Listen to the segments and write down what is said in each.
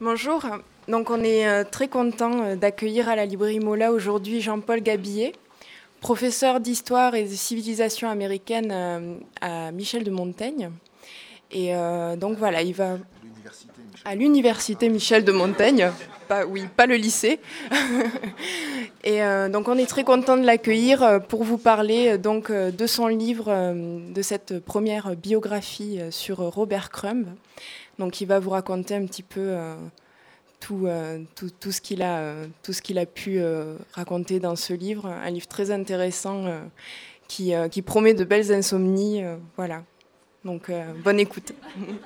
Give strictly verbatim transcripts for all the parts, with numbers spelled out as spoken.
Bonjour. Donc on est euh, très content euh, d'accueillir à la librairie Mola aujourd'hui Jean-Paul Gabillet, professeur d'histoire et de civilisation américaine euh, à Michel de Montaigne. Et euh, donc voilà, il va à l'université Michel de Montaigne, pas, oui, pas le lycée. Et euh, donc on est très content de l'accueillir euh, pour vous parler euh, donc euh, de son livre, euh, de cette première biographie euh, sur Robert Crumb. Donc il va vous raconter un petit peu euh, tout, euh, tout, tout ce qu'il a, euh, tout ce qu'il a pu euh, raconter dans ce livre, un livre très intéressant euh, qui, euh, qui promet de belles insomnies. Euh, voilà. Donc euh, bonne écoute.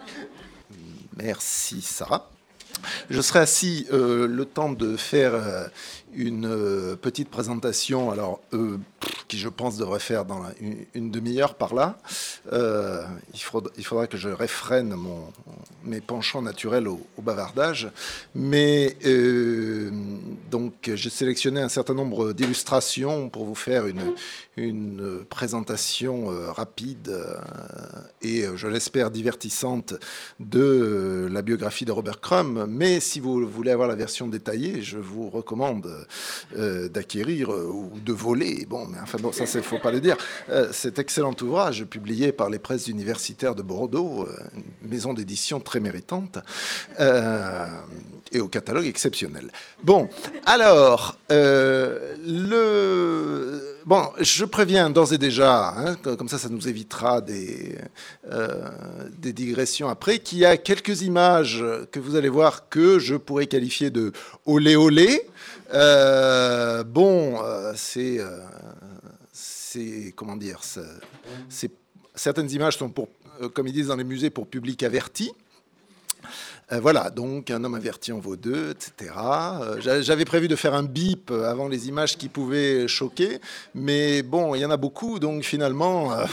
Merci Sarah. Je serai assis euh, le temps de faire euh, une euh, petite présentation, alors euh, qui je pense devrait faire dans la, une, une demi-heure par là. Euh, il, faudra, il faudra que je réfrène mon, mes penchants naturels au, au bavardage. Mais euh, donc j'ai sélectionné un certain nombre d'illustrations pour vous faire une, une présentation euh, rapide euh, et je l'espère divertissante de la biographie de Robert Crumb. Mais si vous voulez avoir la version détaillée, je vous recommande euh, d'acquérir euh, ou de voler. Bon, mais enfin bon, ça, il ne faut pas le dire. Euh, cet excellent ouvrage publié par les presses universitaires de Bordeaux, euh, une maison d'édition très méritante, euh, et au catalogue exceptionnel. Bon, alors, euh, le... Bon, je préviens d'ores et déjà, hein, comme ça, ça nous évitera des, euh, des digressions après, qu'il y a quelques images que vous allez voir que je pourrais qualifier de olé olé. Euh, bon, euh, c'est, euh, c'est, comment dire, c'est, c'est, certaines images sont pour, euh, comme ils disent dans les musées, pour public averti. Euh, voilà, donc un homme averti en vaut deux, et cetera. Euh, j'avais prévu de faire un bip avant les images qui pouvaient choquer, mais bon, il y en a beaucoup, donc finalement, euh,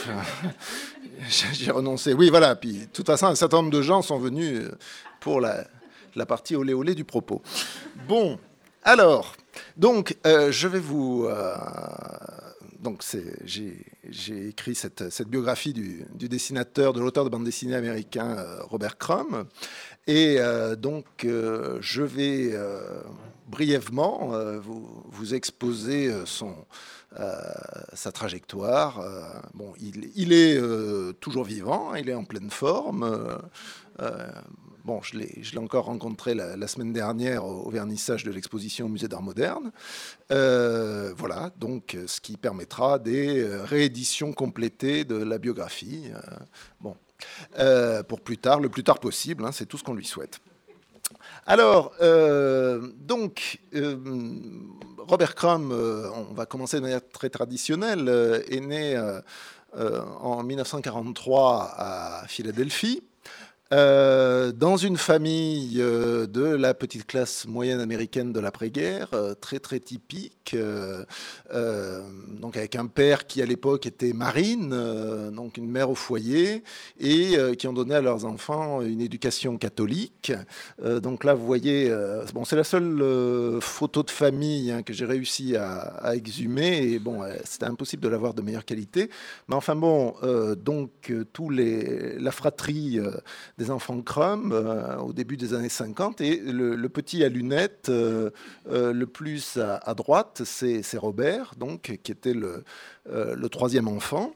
j'ai renoncé. Oui, voilà, puis de toute façon, un certain nombre de gens sont venus pour la, la partie olé olé du propos. Bon, alors, donc, euh, je vais vous... Euh, Donc j'ai, j'ai écrit cette, cette biographie du, du dessinateur, de l'auteur de bande dessinée américain euh, Robert Crumb. Et euh, donc euh, je vais euh, brièvement euh, vous, vous exposer son, euh, sa trajectoire. Euh, bon, il, il est euh, toujours vivant, il est en pleine forme. Euh, euh, Bon, je l'ai, je l'ai encore rencontré la, la semaine dernière au, au vernissage de l'exposition au Musée d'Art Moderne. Euh, voilà, donc ce qui permettra des rééditions complétées de la biographie. Euh, bon, euh, pour plus tard, le plus tard possible, hein, c'est tout ce qu'on lui souhaite. Alors, euh, donc, euh, Robert Crumb, euh, on va commencer de manière très traditionnelle, euh, est né euh, euh, en mille neuf cent quarante-trois à Philadelphie. Euh, dans une famille euh, de la petite classe moyenne américaine de l'après-guerre, euh, très très typique, euh, euh, donc avec un père qui à l'époque était marine, euh, donc une mère au foyer, et euh, qui ont donné à leurs enfants une éducation catholique. Euh, donc là, vous voyez, euh, bon, c'est la seule euh, photo de famille hein, que j'ai réussi à, à exhumer, et bon, euh, c'était impossible de l'avoir de meilleure qualité. Mais enfin bon, euh, donc euh, tous les, la fratrie euh, des enfants Crumb euh, au début des années cinquante, et le, le petit à lunettes euh, euh, le plus à, à droite, c'est, c'est Robert, donc, qui était le, euh, le troisième enfant.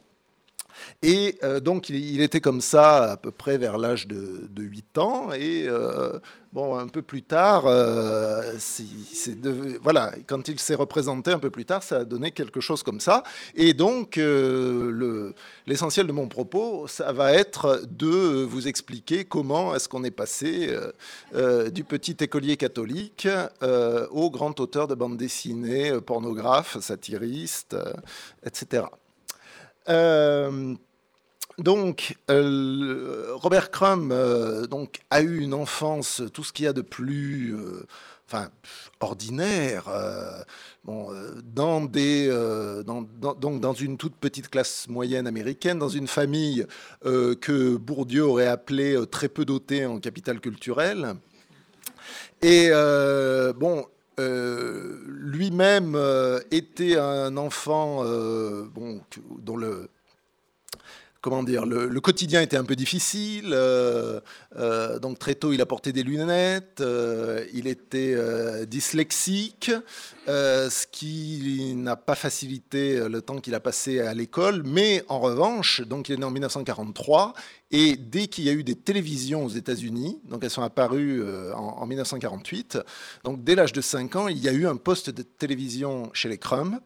Et euh, donc, il, il était comme ça à peu près vers l'âge de, de huit ans. Et euh, bon, un peu plus tard, euh, c'est, c'est de, voilà, quand il s'est représenté un peu plus tard, ça a donné quelque chose comme ça. Et donc, euh, le, l'essentiel de mon propos, ça va être de vous expliquer comment est-ce qu'on est passé euh, euh, du petit écolier catholique euh, au grand auteur de bande dessinée, pornographe, satiriste, euh, et cetera. Euh, donc, euh, Robert Crumb euh, donc, a eu une enfance, tout ce qu'il y a de plus euh, enfin, ordinaire, euh, bon, euh, dans, des, euh, dans, dans, donc dans une toute petite classe moyenne américaine, dans une famille euh, que Bourdieu aurait appelée euh, très peu dotée en capital culturel. Et euh, bon... Euh, lui-même euh, était un enfant euh, bon, dont le, comment dire, le, le quotidien était un peu difficile. Euh, euh, donc très tôt, il a porté des lunettes. Euh, il était euh, dyslexique, euh, ce qui n'a pas facilité le temps qu'il a passé à l'école. Mais en revanche, donc il est né en dix-neuf cent quarante-trois. Et dès qu'il y a eu des télévisions aux États-Unis, donc elles sont apparues euh, en, en dix-neuf cent quarante-huit, donc dès l'âge de cinq ans, il y a eu un poste de télévision chez les Crumb.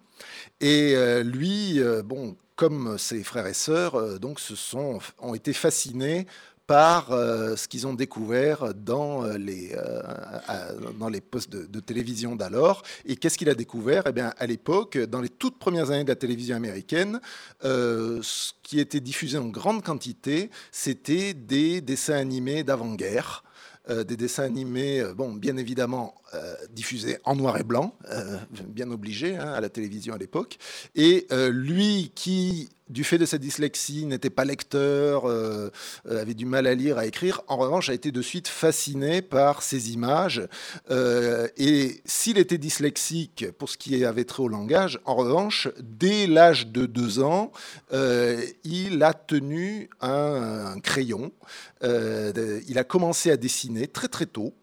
Et euh, lui, euh, bon, comme ses frères et sœurs, euh, donc, se sont, ont été fascinés par euh, ce qu'ils ont découvert dans les, euh, à, dans les postes de, de télévision d'alors. Et qu'est-ce qu'il a découvert ? Eh bien, à l'époque, dans les toutes premières années de la télévision américaine, euh, ce qui était diffusé en grande quantité, c'était des dessins animés d'avant-guerre. Euh, des dessins animés, euh, bon, bien évidemment, euh, diffusés en noir et blanc, euh, bien obligé hein, à la télévision à l'époque. Et euh, lui qui, du fait de sa dyslexie, n'était pas lecteur, euh, avait du mal à lire, à écrire, en revanche, a été de suite fasciné par ces images. Euh, et s'il était dyslexique pour ce qui avait trait au langage, en revanche, dès l'âge de deux ans, euh, il a tenu un, un crayon. Euh, de, il a commencé à dessiner très très tôt.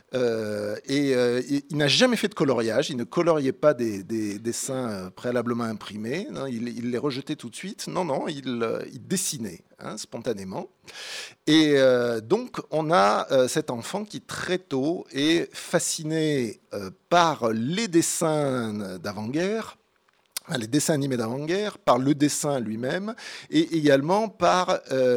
Euh, et, euh, et il n'a jamais fait de coloriage, il ne coloriait pas des, des, des dessins préalablement imprimés, non, il, il les rejetait tout de suite, non, non, il, il dessinait hein, spontanément. Et euh, donc on a euh, cet enfant qui très tôt est fasciné euh, par les dessins d'avant-guerre, les dessins animés d'avant-guerre, par le dessin lui-même, et également par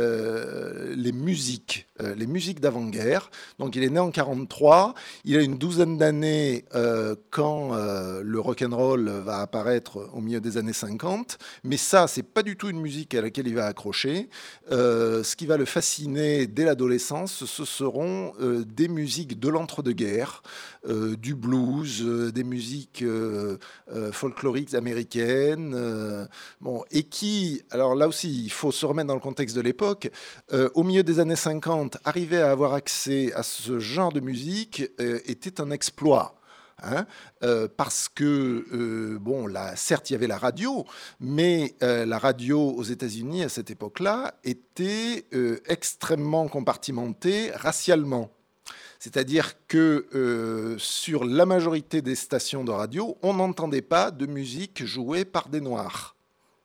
euh, les musiques, euh, les musiques d'avant-guerre. Donc il est né en quarante-trois, il a une douzaine d'années euh, quand euh, le rock'n'roll va apparaître au milieu des années cinquante, mais ça, c'est pas du tout une musique à laquelle il va accrocher. Euh, ce qui va le fasciner dès l'adolescence, ce seront euh, des musiques de l'entre-deux-guerres, euh, du blues, euh, des musiques euh, euh, folkloriques américaines, Euh, bon, et qui, alors là aussi, il faut se remettre dans le contexte de l'époque, euh, au milieu des années cinquante, arriver à avoir accès à ce genre de musique euh, était un exploit. Hein, euh, parce que, euh, bon, là, certes, il y avait la radio, mais euh, la radio aux États-Unis à cette époque-là était euh, extrêmement compartimentée racialement. C'est-à-dire que euh, sur la majorité des stations de radio, on n'entendait pas de musique jouée par des Noirs.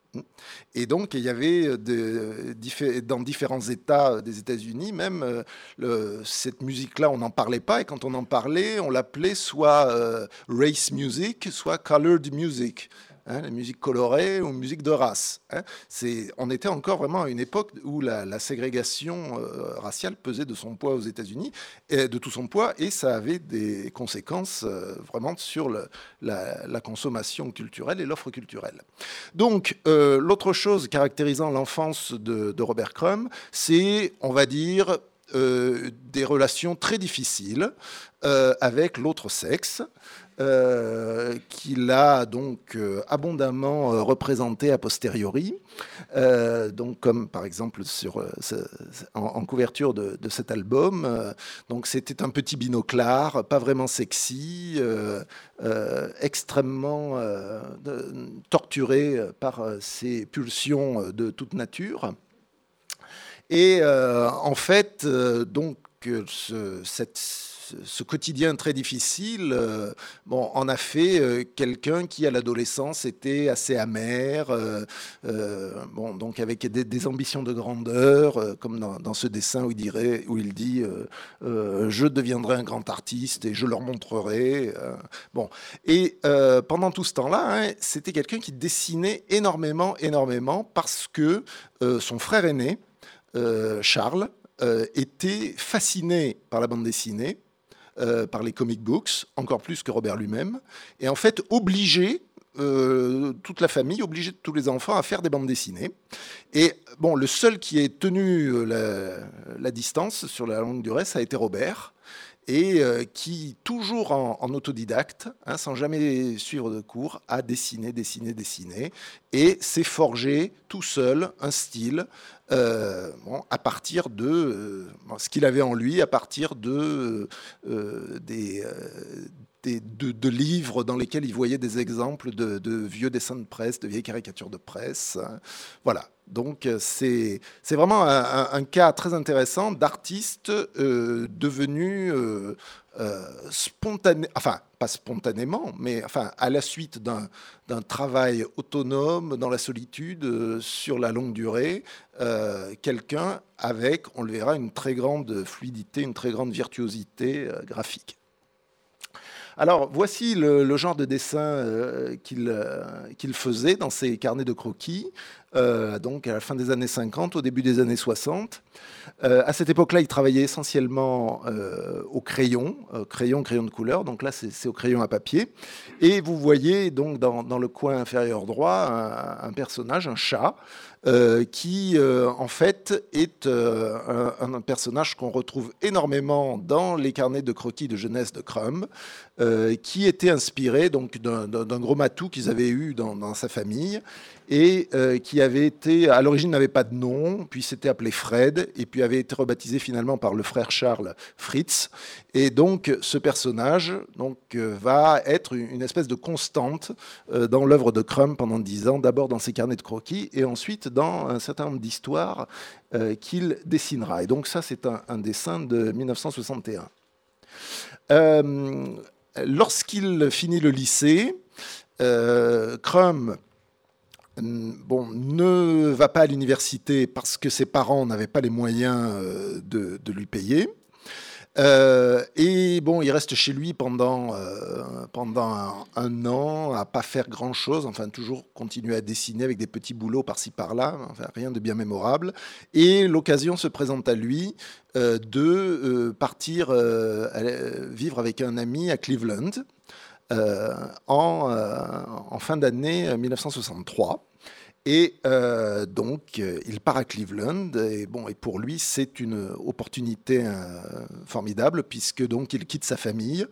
Et donc, il y avait de, dans différents États des États-Unis, même euh, le, cette musique-là, on n'en parlait pas. Et quand on en parlait, on l'appelait soit euh, race music, soit colored music. Hein, la musique colorée ou musique de race. Hein. C'est, on était encore vraiment à une époque où la, la ségrégation euh, raciale pesait de son poids aux États-Unis, et de tout son poids, et ça avait des conséquences euh, vraiment sur le, la, la consommation culturelle et l'offre culturelle. Donc, euh, l'autre chose caractérisant l'enfance de, de Robert Crumb, c'est, on va dire, euh, des relations très difficiles euh, avec l'autre sexe. Euh, qu'il a donc euh, abondamment euh, représenté a posteriori, euh, donc comme par exemple sur, euh, ce, en, en couverture de, de cet album. Euh, donc c'était un petit binoclard, pas vraiment sexy, euh, euh, extrêmement euh, de, torturé par euh, ses pulsions de toute nature. Et euh, en fait, euh, donc ce, cette ce quotidien très difficile euh, bon, en a fait euh, quelqu'un qui, à l'adolescence, était assez amer, euh, euh, bon, donc avec des, des ambitions de grandeur, euh, comme dans, dans ce dessin où il, dirait, où il dit euh, euh, « Je deviendrai un grand artiste et je leur montrerai euh, ». Bon. Et euh, pendant tout ce temps-là, hein, c'était quelqu'un qui dessinait énormément, énormément, parce que euh, son frère aîné, euh, Charles, euh, était fasciné par la bande dessinée, Euh, par les comic books, encore plus que Robert lui-même, et en fait obligé, euh, toute la famille, obligé tous les enfants à faire des bandes dessinées. Et bon, le seul qui ait tenu la, la distance sur la longue durée, ça a été Robert, et euh, qui, toujours en, en autodidacte, hein, sans jamais suivre de cours, a dessiné, dessiné, dessiné, et s'est forgé tout seul un style euh, bon, à partir de euh, bon, ce qu'il avait en lui, à partir de, euh, des, euh, des, de, de livres dans lesquels il voyait des exemples de, de vieux dessins de presse, de vieilles caricatures de presse. Voilà. Donc c'est, c'est vraiment un, un, un cas très intéressant d'artiste euh, devenu euh, euh, spontané, enfin pas spontanément, mais enfin à la suite d'un, d'un travail autonome dans la solitude euh, sur la longue durée, euh, quelqu'un avec, on le verra, une très grande fluidité, une très grande virtuosité euh, graphique. Alors, voici le, le genre de dessin euh, qu'il, euh, qu'il faisait dans ses carnets de croquis, euh, donc à la fin des années cinquante, au début des années soixante. Euh, à cette époque-là, il travaillait essentiellement euh, au crayon, euh, crayon, crayon de couleur, donc là, c'est, c'est au crayon à papier. Et vous voyez donc dans, dans le coin inférieur droit un, un personnage, un chat, Euh, qui euh, en fait est euh, un, un personnage qu'on retrouve énormément dans les carnets de croquis de jeunesse de Crumb, euh, qui était inspiré donc d'un, d'un, d'un gros matou qu'ils avaient eu dans, dans sa famille et euh, qui avait été, à l'origine n'avait pas de nom, puis s'était appelé Fred et puis avait été rebaptisé finalement par le frère Charles Fritz. Et donc ce personnage donc, euh, va être une espèce de constante euh, dans l'œuvre de Crumb pendant dix ans, d'abord dans ses carnets de croquis et ensuite dans un certain nombre d'histoires euh, qu'il dessinera. Et donc ça, c'est un, un dessin de mille neuf cent soixante et un. Euh, lorsqu'il finit le lycée, euh, Crumb bon, ne va pas à l'université parce que ses parents n'avaient pas les moyens euh, de, de lui payer. Euh, et bon, il reste chez lui pendant, euh, pendant un, un an à pas faire grand-chose, enfin toujours continuer à dessiner avec des petits boulots par-ci par-là, enfin rien de bien mémorable. Et l'occasion se présente à lui euh, de euh, partir euh, vivre avec un ami à Cleveland euh, en, euh, en fin d'année mille neuf cent soixante-trois. Et euh, donc, euh, il part à Cleveland, et, bon, et pour lui, c'est une opportunité euh, formidable, puisque donc il quitte sa famille,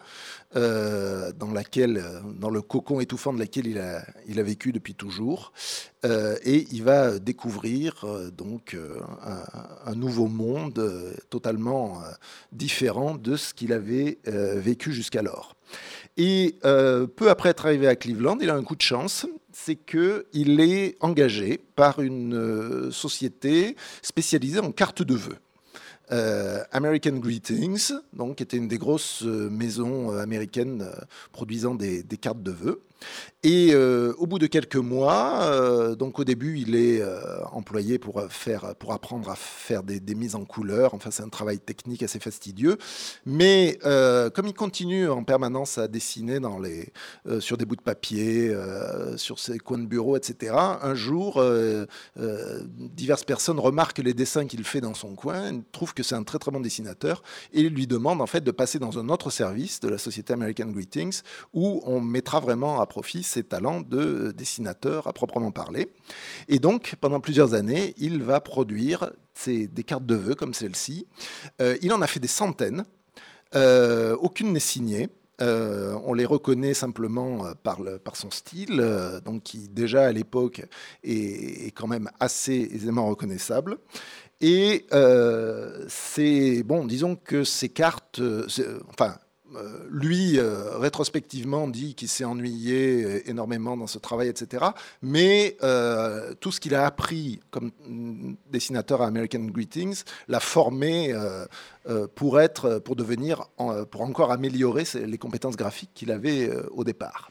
euh, dans, laquelle, dans le cocon étouffant de laquelle il a, il a vécu depuis toujours, euh, et il va découvrir euh, donc, euh, un, un nouveau monde euh, totalement euh, différent de ce qu'il avait euh, vécu jusqu'alors. Et euh, peu après être arrivé à Cleveland, il a un coup de chance, c'est qu'il est engagé par une euh, société spécialisée en cartes de vœux. Euh, American Greetings, donc, qui était une des grosses euh, maisons euh, américaines euh, produisant des, des cartes de vœux. Et euh, au bout de quelques mois, euh, donc au début, il est euh, employé pour, faire, pour apprendre à faire des, des mises en couleur. Enfin, c'est un travail technique assez fastidieux. Mais euh, comme il continue en permanence à dessiner dans les, euh, sur des bouts de papier, euh, sur ses coins de bureau, et cetera, un jour, euh, euh, diverses personnes remarquent les dessins qu'il fait dans son coin, trouvent que c'est un très très bon dessinateur et lui demandent en fait de passer dans un autre service de la société American Greetings où on mettra vraiment à profit ses talents de dessinateur à proprement parler. Et donc, pendant plusieurs années, il va produire ces, des cartes de vœux comme celle-ci. Euh, il en a fait des centaines. Euh, aucune n'est signée. Euh, on les reconnaît simplement par, le, par son style, euh, donc qui déjà à l'époque est, est quand même assez aisément reconnaissable. Et euh, c'est bon, disons que ces cartes, enfin. Euh, lui, euh, rétrospectivement, dit qu'il s'est ennuyé énormément dans ce travail, et cetera. Mais euh, tout ce qu'il a appris comme dessinateur à American Greetings l'a formé euh, euh, pour, être, pour devenir, en, pour encore améliorer les compétences graphiques qu'il avait euh, au départ.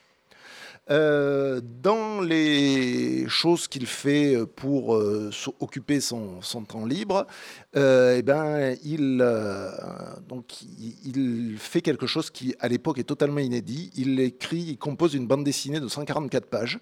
Euh, dans les choses qu'il fait pour euh, occuper son, son temps libre, euh, eh ben, il, euh, donc, il, il fait quelque chose qui, à l'époque, est totalement inédit. Il écrit, il compose une bande dessinée de cent quarante-quatre pages,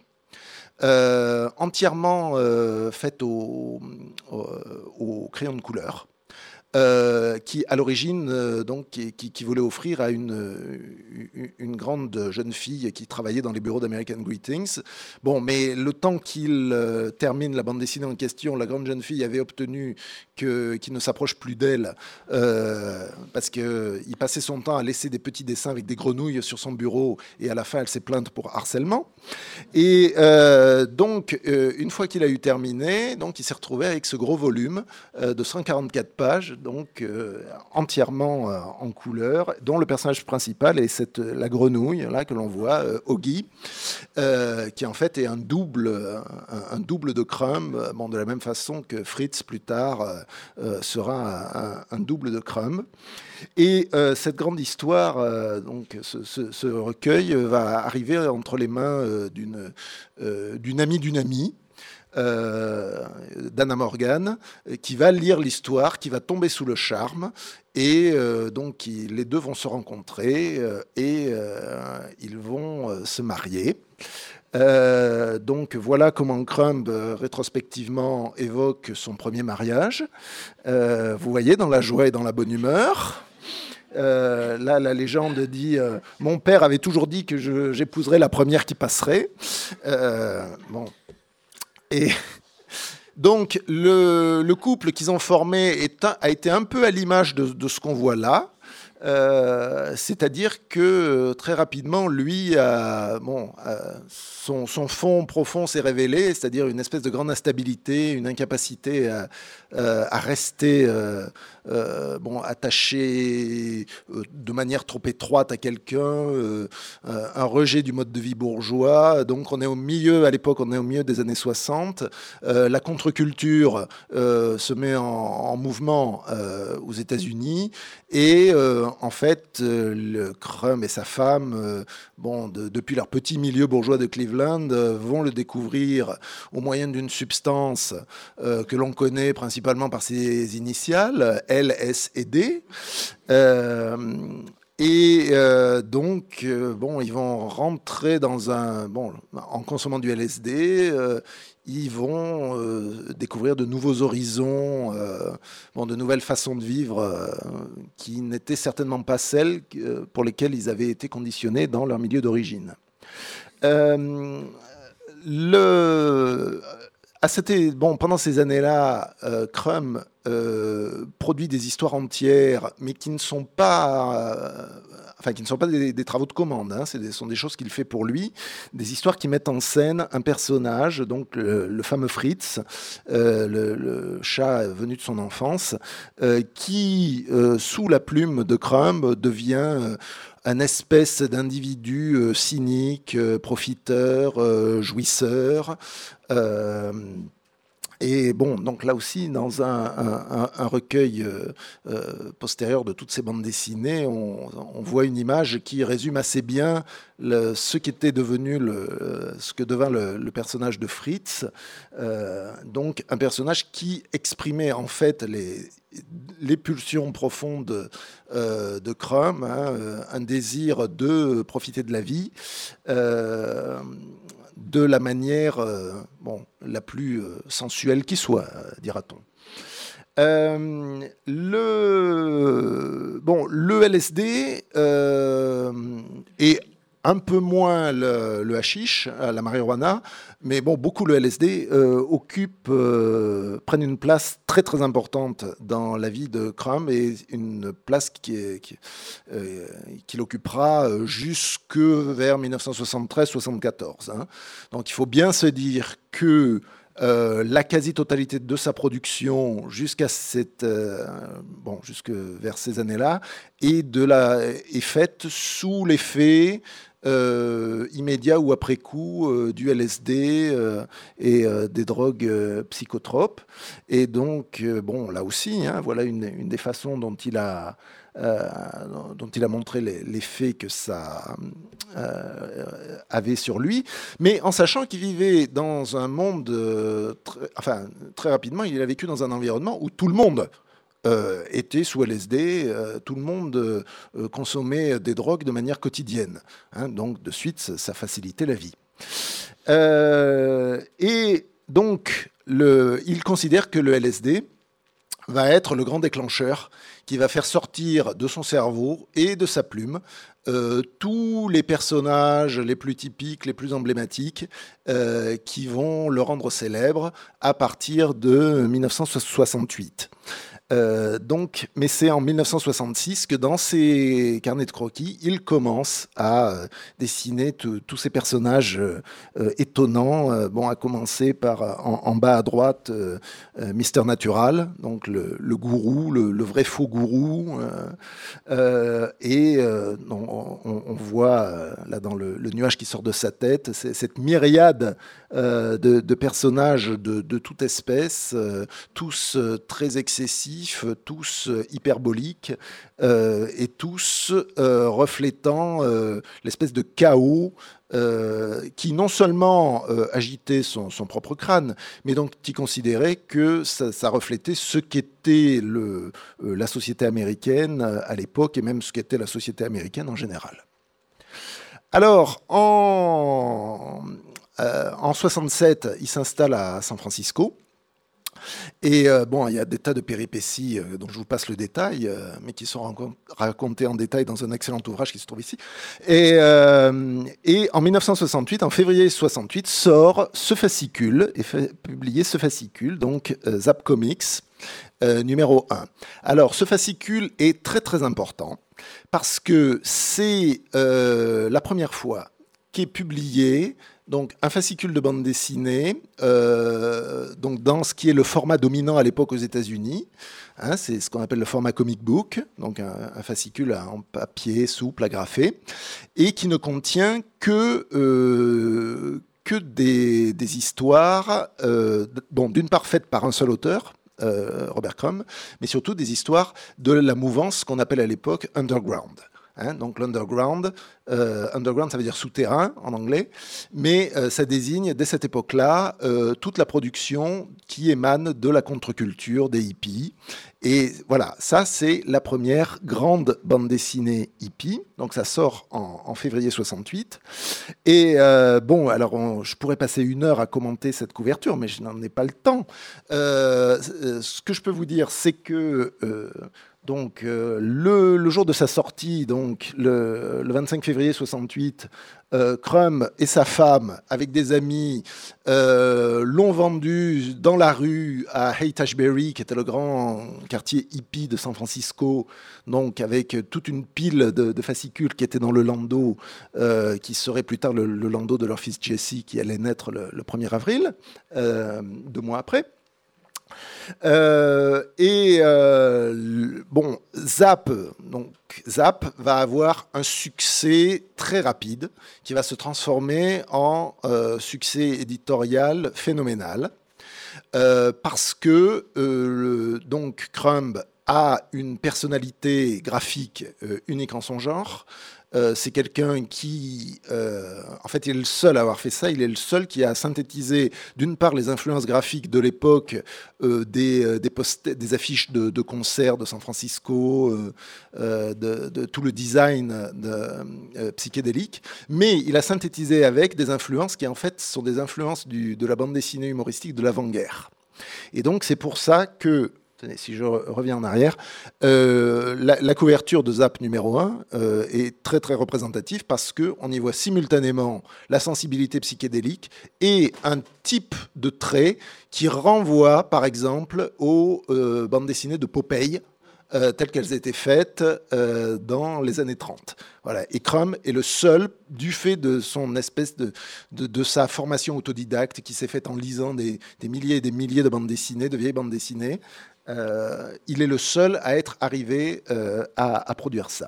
euh, entièrement euh, faite au, au, au crayon de couleur. Euh, qui, à l'origine, euh, donc, qui, qui voulait offrir à une, une grande jeune fille qui travaillait dans les bureaux d'American Greetings. Bon, mais le temps qu'il euh, termine la bande dessinée en question, la grande jeune fille avait obtenu que, qu'il ne s'approche plus d'elle euh, parce qu'il passait son temps à laisser des petits dessins avec des grenouilles sur son bureau et à la fin, elle s'est plainte pour harcèlement. Et euh, donc, euh, une fois qu'il a eu terminé, donc, il s'est retrouvé avec ce gros volume euh, de cent quarante-quatre pages donc euh, entièrement euh, en couleur, dont le personnage principal est cette, la grenouille là, que l'on voit, euh, Oggy, euh, qui en fait est un double, un, un double de Crumb, bon, de la même façon que Fritz plus tard euh, sera un, un double de Crumb. Et euh, cette grande histoire, euh, donc ce, ce, ce recueil va arriver entre les mains euh, d'une, euh, d'une amie d'une amie, Euh, d'Anna Morgan, qui va lire l'histoire, qui va tomber sous le charme, et euh, donc il, les deux vont se rencontrer euh, et euh, ils vont euh, se marier. Euh, donc voilà comment Crumb euh, rétrospectivement évoque son premier mariage. Euh, vous voyez, dans la joie et dans la bonne humeur. Euh, là, la légende dit euh, mon père avait toujours dit que je, j'épouserais la première qui passerait. Euh, bon. Et donc, le, le couple qu'ils ont formé est un, a été un peu à l'image de, de ce qu'on voit là. Euh, c'est-à-dire que très rapidement, lui, a, bon, a, son, son fond profond s'est révélé, c'est-à-dire une espèce de grande instabilité, une incapacité à, à rester euh, euh, bon, attaché euh, de manière trop étroite à quelqu'un, euh, un rejet du mode de vie bourgeois. Donc on est au milieu, à l'époque, on est au milieu des années soixante. Euh, la contre-culture euh, se met en, en mouvement euh, aux États-Unis et euh, en fait, euh, le Crumb et sa femme, euh, bon, de, depuis leur petit milieu bourgeois de Cleveland, euh, vont le découvrir au moyen d'une substance euh, que l'on connaît principalement par ses initiales, L, S et D. Euh, Et euh, donc, euh, bon, ils vont rentrer dans un... Bon, en consommant du L S D, euh, ils vont euh, découvrir de nouveaux horizons, euh, bon, de nouvelles façons de vivre euh, qui n'étaient certainement pas celles euh, pour lesquelles ils avaient été conditionnés dans leur milieu d'origine. Euh, le... À cette, bon, pendant ces années-là, euh, Crumb euh, produit des histoires entières, mais qui ne sont pas, euh, enfin, qui ne sont pas des, des travaux de commande. Hein, ce sont des choses qu'il fait pour lui, des histoires qui mettent en scène un personnage, donc le, le fameux Fritz, euh, le, le chat venu de son enfance, euh, qui, euh, sous la plume de Crumb, devient euh, un espèce d'individu euh, cynique, euh, profiteur, euh, jouisseur. Euh, et bon, donc là aussi, dans un, un, un recueil euh, euh, postérieur de toutes ces bandes dessinées, on, on voit une image qui résume assez bien le, ce qu'était devenu, le, ce que devint le, le personnage de Fritz. Euh, donc un personnage qui exprimait en fait les les pulsions profondes euh, de Crumb, hein, un désir de profiter de la vie, euh, de la manière euh, bon, la plus euh, sensuelle qui soit, euh, dira-t-on. Euh, le, bon, le L S D euh, est un peu moins le, le hashish, la marijuana, mais bon, beaucoup le L S D euh, occupe, euh, prennent une place très très importante dans la vie de Crumb et une place qui, est, qui, euh, qui l'occupera jusque vers dix-neuf cent soixante-treize soixante-quatorze. Hein. Donc il faut bien se dire que Euh, la quasi-totalité de sa production jusqu'à cette, euh, bon, jusque vers ces années-là est, de la, est faite sous l'effet euh, immédiat ou après coup euh, du L S D euh, et euh, des drogues euh, psychotropes. Et donc, euh, bon, là aussi, hein, voilà une, une des façons dont il a Euh, dont il a montré l'effet que ça euh, avait sur lui, mais en sachant qu'il vivait dans un monde, euh, très, enfin très rapidement, il a vécu dans un environnement où tout le monde euh, était sous L S D, euh, tout le monde euh, consommait des drogues de manière quotidienne. Hein, donc de suite, ça, ça facilitait la vie. Euh, et donc, le, il considère que le L S D va être le grand déclencheur qui va faire sortir de son cerveau et de sa plume euh, tous les personnages les plus typiques, les plus emblématiques, euh, qui vont le rendre célèbre à partir de dix-neuf cent soixante-huit. Euh, donc, mais c'est en mille neuf cent soixante-six que dans ses carnets de croquis, il commence à euh, dessiner tous ces personnages euh, euh, étonnants. Euh, bon, à commencer par en, en bas à droite, euh, euh, Mister Natural, donc le, le gourou, le, le vrai faux gourou. Euh, euh, et euh, on, on, on voit euh, là dans le, le nuage qui sort de sa tête cette myriade euh, de, de personnages de, de toute espèce, euh, tous euh, très excessifs, tous euh, hyperboliques euh, et tous euh, reflétant euh, l'espèce de chaos euh, qui non seulement euh, agitait son, son propre crâne, mais donc qui considérait que ça, ça reflétait ce qu'était le, euh, la société américaine à l'époque et même ce qu'était la société américaine en général. Alors, en, euh, en soixante-sept, il s'installe à San Francisco. Et euh, bon, il y a des tas de péripéties euh, dont je vous passe le détail, euh, mais qui sont racontées en détail dans un excellent ouvrage qui se trouve ici. Et, euh, et en mille neuf cent soixante-huit, en février soixante-huit, sort ce fascicule, et fait publier ce fascicule, donc euh, Zap Comics, euh, numéro un. Alors, ce fascicule est très très important, parce que c'est euh, la première fois qu'est publié donc un fascicule de bande dessinée, euh, donc dans ce qui est le format dominant à l'époque aux États-Unis. Hein, c'est ce qu'on appelle le format comic book, donc un, un fascicule en papier souple, agrafé, et qui ne contient que euh, que des, des histoires, euh, bon, d'une part faites par un seul auteur, euh, Robert Crumb, mais surtout des histoires de la mouvance qu'on appelle à l'époque underground. Hein, donc l'underground, euh, underground ça veut dire souterrain en anglais, mais euh, ça désigne dès cette époque-là euh, toute la production qui émane de la contre-culture des hippies. Et voilà, ça c'est la première grande bande dessinée hippie, donc ça sort en, en février soixante-huit. Et euh, bon, alors on, je pourrais passer une heure à commenter cette couverture, mais je n'en ai pas le temps. Euh, ce que je peux vous dire, c'est que... Euh, Donc, euh, le, le jour de sa sortie, donc le, le vingt-cinq février soixante-huit, euh, Crumb et sa femme, avec des amis, euh, l'ont vendu dans la rue à Haight-Ashbury, qui était le grand quartier hippie de San Francisco, donc avec toute une pile de, de fascicules qui étaient dans le landau, euh, qui serait plus tard le, le landau de leur fils Jesse, qui allait naître le, le premier avril, euh, deux mois après. Euh, et euh, bon, Zap, donc Zap va avoir un succès très rapide qui va se transformer en euh, succès éditorial phénoménal euh, parce que euh, le, donc Crumb a une personnalité graphique euh, unique en son genre. Euh, c'est quelqu'un qui, euh, en fait, il est le seul à avoir fait ça. Il est le seul qui a synthétisé, d'une part, les influences graphiques de l'époque, euh, des, des, post- des affiches de, de concerts de San Francisco, euh, euh, de, de tout le design de, euh, psychédélique. Mais il a synthétisé avec des influences qui, en fait, sont des influences du, de la bande dessinée humoristique de l'avant-guerre. Et donc, c'est pour ça que... Tenez, si je reviens en arrière, euh, la, la couverture de Zap numéro un euh, est très très représentative parce qu'on y voit simultanément la sensibilité psychédélique et un type de trait qui renvoie par exemple aux euh, bandes dessinées de Popeye, Euh, telles qu'elles étaient faites euh, dans les années trente. Voilà. Et Crumb est le seul, du fait de son espèce de, de, de sa formation autodidacte qui s'est faite en lisant des, des milliers et des milliers de bandes dessinées, de vieilles bandes dessinées, euh, il est le seul à être arrivé euh, à, à produire ça.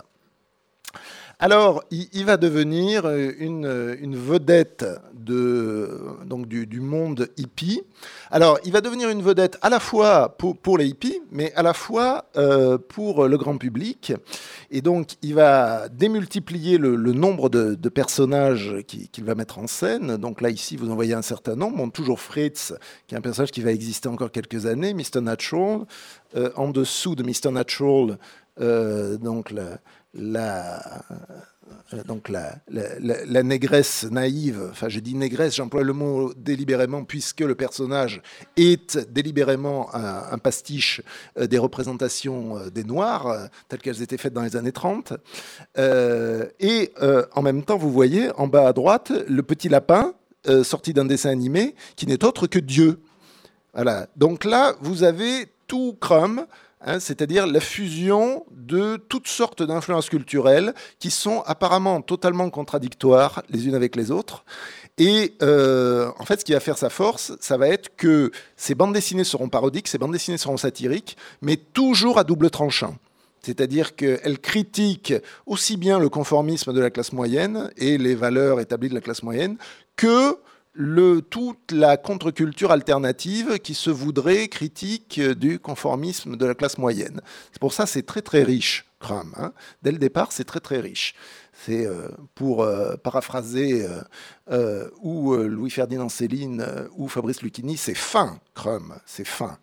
Alors, il, il va devenir une, une vedette de, donc du, du monde hippie. Alors, il va devenir une vedette à la fois pour, pour les hippies, mais à la fois euh, pour le grand public. Et donc, il va démultiplier le, le nombre de, de personnages qu'il, qu'il va mettre en scène. Donc là, ici, vous en voyez un certain nombre. Bon, toujours Fritz, qui est un personnage qui va exister encore quelques années. mister Natural. Euh, en dessous de mister Natural, euh, donc la... La, donc la, la, la, la négresse naïve, enfin je dis négresse, j'emploie le mot délibérément puisque le personnage est délibérément un, un pastiche des représentations des Noirs telles qu'elles étaient faites dans les années trente. Euh, et euh, en même temps, vous voyez en bas à droite le petit lapin euh, sorti d'un dessin animé qui n'est autre que Dieu. Voilà. Donc là, vous avez tout Crumb Hein, c'est-à-dire la fusion de toutes sortes d'influences culturelles qui sont apparemment totalement contradictoires les unes avec les autres. Et euh, en fait, ce qui va faire sa force, ça va être que ces bandes dessinées seront parodiques, ces bandes dessinées seront satiriques, mais toujours à double tranchant. C'est-à-dire qu'elle critique aussi bien le conformisme de la classe moyenne et les valeurs établies de la classe moyenne que le, toute la contre-culture alternative qui se voudrait critique du conformisme de la classe moyenne. C'est pour ça que c'est très très riche, Crumb. Hein. Dès le départ, c'est très très riche. C'est, euh, pour euh, paraphraser euh, euh, ou euh, Louis-Ferdinand Céline euh, ou Fabrice Lucchini, c'est fin, Crumb, c'est fin.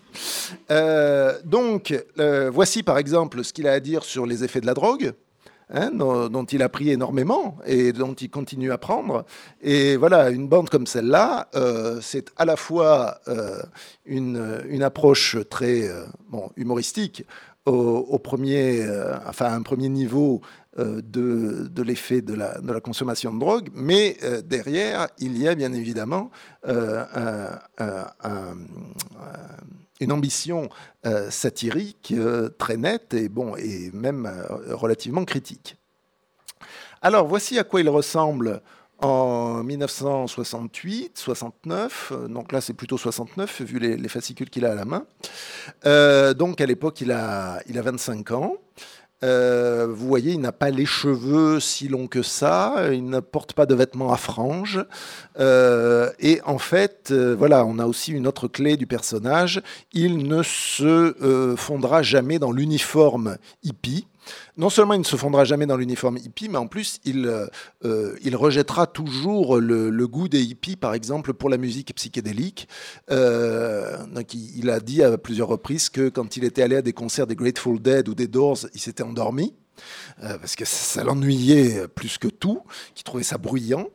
Euh, donc, euh, voici par exemple ce qu'il a à dire sur les effets de la drogue, hein, dont, dont il a pris énormément et dont il continue à prendre. Et voilà, une bande comme celle-là, euh, c'est à la fois euh, une, une approche très euh, bon, humoristique au, au premier, euh, enfin, un premier niveau euh, de, de l'effet de la, de la consommation de drogue, mais euh, derrière, il y a bien évidemment euh, un, un, un, une ambition euh, satirique euh, très nette et, bon, et même euh, relativement critique. Alors, voici à quoi il ressemble en mille neuf cent soixante-huit, soixante-neuf, donc là c'est plutôt soixante-neuf vu les, les fascicules qu'il a à la main. Euh, donc à l'époque il a, il a vingt-cinq ans. Euh, vous voyez, il n'a pas les cheveux si longs que ça, il ne porte pas de vêtements à franges. Euh, et en fait, euh, voilà, on a aussi une autre clé du personnage. Il ne se euh, fondra jamais dans l'uniforme hippie. Non seulement il ne se fondra jamais dans l'uniforme hippie, mais en plus, il, euh, il rejettera toujours le, le goût des hippies, par exemple, pour la musique psychédélique. Euh, donc il, il a dit à plusieurs reprises que quand il était allé à des concerts des Grateful Dead ou des Doors, il s'était endormi, euh, parce que ça, ça l'ennuyait plus que tout, qu'il trouvait ça bruyant.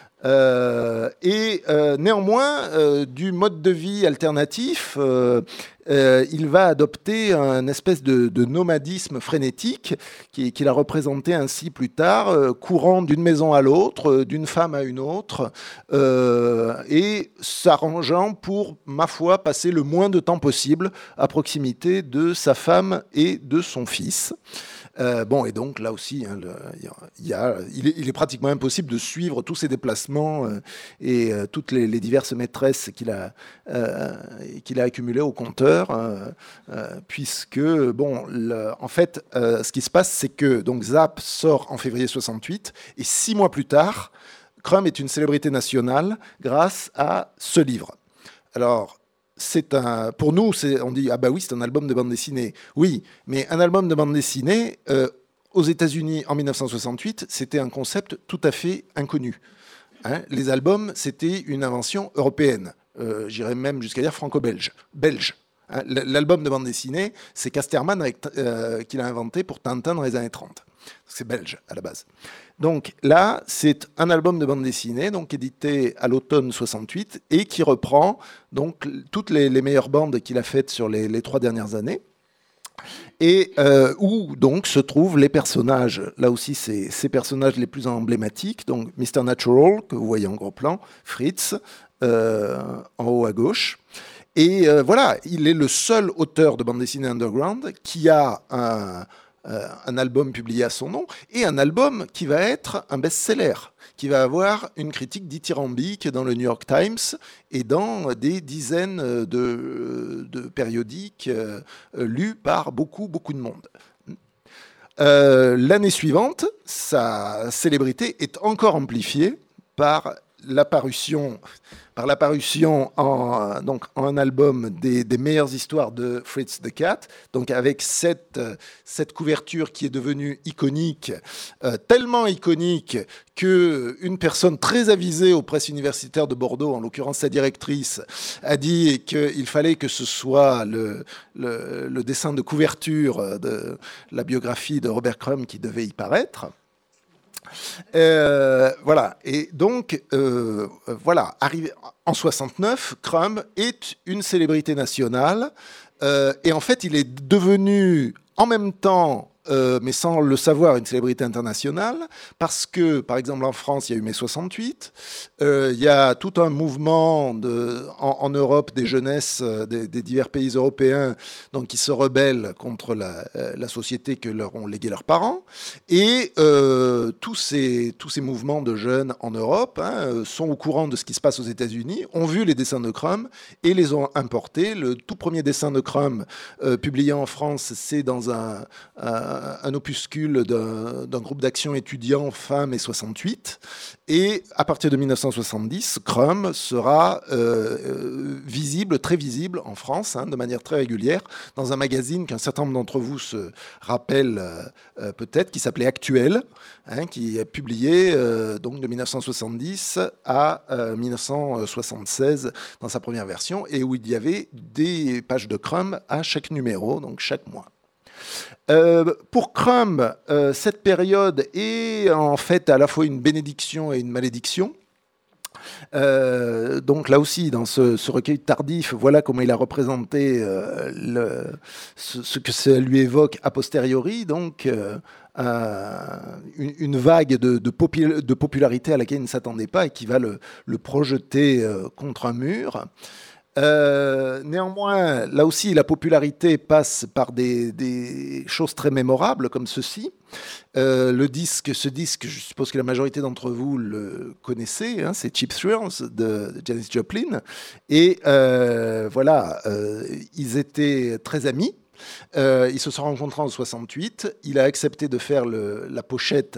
Euh, et euh, néanmoins, euh, du mode de vie alternatif, euh, euh, il va adopter un espèce de, de nomadisme frénétique qu'il qui a représenté ainsi plus tard, euh, courant d'une maison à l'autre, euh, d'une femme à une autre, euh, et s'arrangeant pour, ma foi, passer le moins de temps possible à proximité de sa femme et de son fils. Euh, bon, et donc là aussi, hein, le, il, y a, il, est, il est pratiquement impossible de suivre tous ses déplacements euh, et euh, toutes les, les diverses maîtresses qu'il a, euh, qu'il a accumulées au compteur, euh, euh, puisque, bon, le, en fait, euh, ce qui se passe, c'est que donc, Zap sort en février soixante-huit, et six mois plus tard, Crumb est une célébrité nationale grâce à ce livre. Alors, c'est un, pour nous, c'est, on dit ah bah oui, c'est un album de bande dessinée. Oui, mais un album de bande dessinée euh, aux États-Unis en mille neuf cent soixante-huit, c'était un concept tout à fait inconnu. Hein, les albums, c'était une invention européenne. Euh, j'irais même jusqu'à dire franco-belge, belge. Hein, l'album de bande dessinée, c'est Casterman avec, euh, qui l'a inventé pour Tintin dans les années trente. C'est belge à la base. Donc là, c'est un album de bande dessinée, donc édité à l'automne soixante-huit, et qui reprend donc toutes les, les meilleures bandes qu'il a faites sur les, les trois dernières années, et euh, où donc se trouvent les personnages. Là aussi, c'est ces personnages les plus emblématiques. Donc mister Natural, que vous voyez en gros plan, Fritz, euh, en haut à gauche. Et euh, voilà, il est le seul auteur de bande dessinée underground qui a un Euh, un album publié à son nom, et un album qui va être un best-seller, qui va avoir une critique dithyrambique dans le New York Times et dans des dizaines de, de périodiques euh, lus par beaucoup, beaucoup de monde. Euh, l'année suivante, sa célébrité est encore amplifiée par l'apparition, par l'apparition en, donc, en un album des, des meilleures histoires de Fritz the Cat, donc avec cette, cette couverture qui est devenue iconique, euh, tellement iconique qu'une personne très avisée aux presses universitaires de Bordeaux, en l'occurrence sa directrice, a dit qu'il fallait que ce soit le, le, le dessin de couverture de la biographie de Robert Crumb qui devait y paraître. Euh, voilà, et donc, euh, voilà, arrivé en soixante-neuf, Crumb est une célébrité nationale, euh, et en fait, il est devenu en même temps euh, mais sans le savoir, une célébrité internationale, parce que, par exemple, en France, il y a eu mai soixante-huit, euh, il y a tout un mouvement de, en, en Europe des jeunesses euh, des, des divers pays européens donc, qui se rebellent contre la, euh, la société que leur ont légué leurs parents, et euh, tous, ces, tous ces mouvements de jeunes en Europe hein, sont au courant de ce qui se passe aux États-Unis, ont vu les dessins de Crumb et les ont importés. Le tout premier dessin de Crumb euh, publié en France, c'est dans un, un, un opuscule d'un, d'un groupe d'action étudiants fin mai soixante-huit. Et à partir de mille neuf cent soixante-dix, Crumb sera euh, visible, très visible en France, hein, de manière très régulière, dans un magazine qu'un certain nombre d'entre vous se rappellent euh, peut-être, qui s'appelait Actuel, hein, qui est publié euh, donc de mille neuf cent soixante-dix à euh, mille neuf cent soixante-seize dans sa première version, et où il y avait des pages de Crumb à chaque numéro, donc chaque mois. Euh, pour Crumb, euh, cette période est en fait à la fois une bénédiction et une malédiction. Euh, donc là aussi, dans ce, ce recueil tardif, voilà comment il a représenté euh, le, ce, ce que ça lui évoque a posteriori, donc euh, euh, une, une vague de, de, popul- de popularité à laquelle il ne s'attendait pas et qui va le, le projeter euh, contre un mur. Euh, néanmoins, là aussi, la popularité passe par des, des choses très mémorables comme ceci. Euh, le disque, ce disque, je suppose que la majorité d'entre vous le connaissez, hein, c'est Cheap Thrills de Janis Joplin. Et euh, voilà, euh, ils étaient très amis. Euh, ils se sont rencontrés en soixante-huit. Il a accepté de faire le, la pochette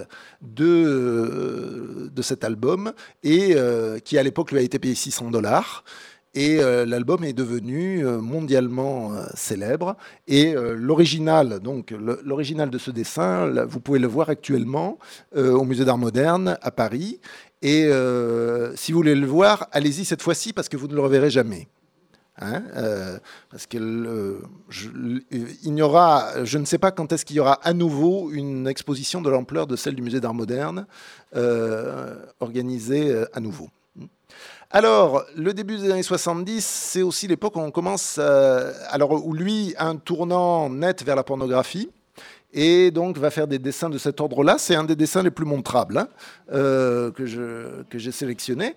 de, de cet album, et euh, qui à l'époque lui a été payé six cents dollars. Et euh, l'album est devenu euh, mondialement euh, célèbre. Et euh, l'original, donc le, l'original de ce dessin, là, vous pouvez le voir actuellement euh, au Musée d'Art Moderne à Paris. Et euh, si vous voulez le voir, allez-y cette fois-ci parce que vous ne le reverrez jamais. Hein, euh, parce que le, je, il n'y aura, je ne sais pas quand est-ce qu'il y aura à nouveau une exposition de l'ampleur de celle du Musée d'Art Moderne euh, organisée à nouveau. Alors, le début des années soixante-dix, c'est aussi l'époque où on commence, euh, alors où lui a un tournant net vers la pornographie, et donc va faire des dessins de cet ordre-là. C'est un des dessins les plus montrables hein, euh, que, je, que j'ai sélectionné.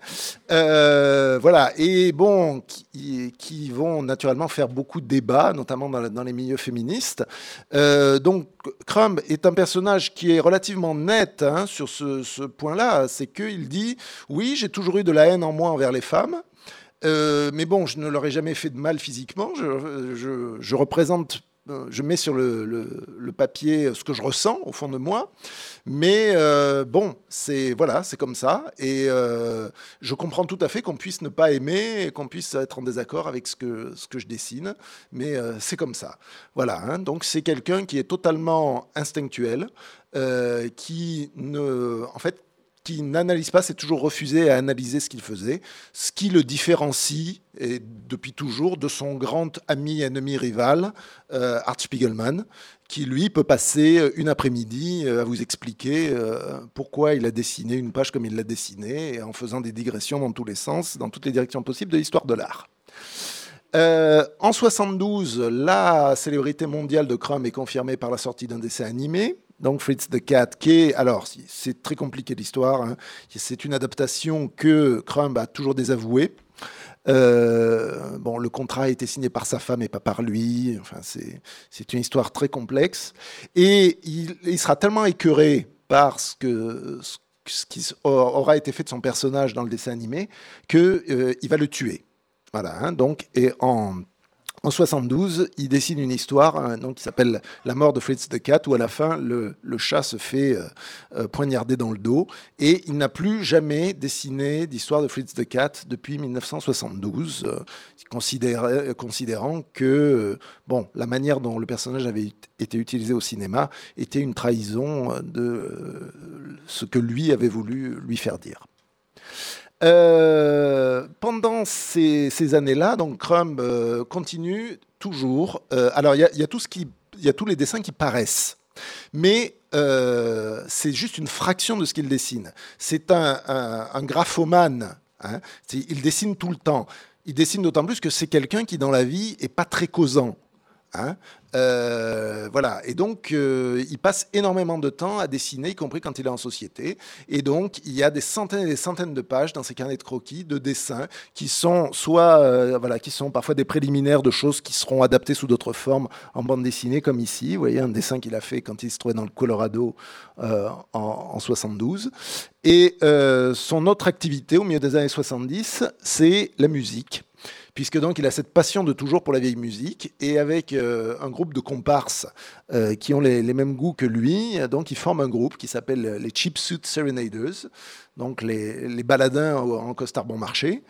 Euh, voilà, et bon, qui, qui vont naturellement faire beaucoup de débats, notamment dans, dans les milieux féministes. Euh, donc, Crumb est un personnage qui est relativement net hein, sur ce, ce point-là. C'est qu'il dit, oui, j'ai toujours eu de la haine en moi envers les femmes, euh, mais bon, je ne leur ai jamais fait de mal physiquement. Je, je, je représente... Je mets sur le, le, le papier ce que je ressens au fond de moi, mais euh, bon, c'est voilà, c'est comme ça, et euh, je comprends tout à fait qu'on puisse ne pas aimer, et qu'on puisse être en désaccord avec ce que ce que je dessine, mais euh, c'est comme ça. Voilà, hein, donc c'est quelqu'un qui est totalement instinctuel, euh, qui ne, en fait. qui n'analyse pas, c'est toujours refusé à analyser ce qu'il faisait, ce qui le différencie, et depuis toujours, de son grand ami, ennemi, rival, euh, Art Spiegelman, qui, lui, peut passer une après-midi à vous expliquer euh, pourquoi il a dessiné une page comme il l'a dessinée, et en faisant des digressions dans tous les sens, dans toutes les directions possibles de l'histoire de l'art. Euh, en soixante-douze, la célébrité mondiale de Crumb est confirmée par la sortie d'un dessin animé, donc Fritz the Cat, qui est, alors c'est très compliqué l'histoire, hein, c'est une adaptation que Crumb a toujours désavouée. Euh, bon, le contrat a été signé par sa femme et pas par lui. Enfin, c'est, c'est une histoire très complexe. Et il, il sera tellement écœuré par ce, que, ce qui aura été fait de son personnage dans le dessin animé qu'il euh, va le tuer. Voilà, hein, donc, et en... En soixante-douze, il dessine une histoire hein, donc, qui s'appelle La mort de Fritz the Cat, où à la fin, le, le chat se fait euh, euh, poignarder dans le dos. Et il n'a plus jamais dessiné d'histoire de Fritz the Cat depuis mille neuf cent soixante-douze, euh, considéré, considérant que euh, bon, la manière dont le personnage avait été utilisé au cinéma était une trahison de euh, ce que lui avait voulu lui faire dire. Euh, pendant ces, ces années-là, donc Crumb euh, continue toujours. Euh, alors il y, y a tout ce qui, il y a tous les dessins qui paraissent, mais euh, c'est juste une fraction de ce qu'il dessine. C'est un, un, un graphomane. Hein, il dessine tout le temps. Il dessine d'autant plus que c'est quelqu'un qui dans la vie est pas très causant. Hein. Euh, voilà. Et donc, euh, il passe énormément de temps à dessiner, y compris quand il est en société. Et donc, il y a des centaines et des centaines de pages dans ces carnets de croquis, de dessins, qui sont soit, euh, voilà, qui sont parfois des préliminaires de choses qui seront adaptées sous d'autres formes en bande dessinée, comme ici. Vous voyez un dessin qu'il a fait quand il se trouvait dans le Colorado euh, en, en soixante-douze. Et euh, son autre activité au milieu des années soixante-dix, c'est la musique. Puisque donc il a cette passion de toujours pour la vieille musique, et avec euh, un groupe de comparses euh, qui ont les, les mêmes goûts que lui, donc il forme un groupe qui s'appelle les Cheap Suit Serenaders, donc les, les baladins en costard bon marché,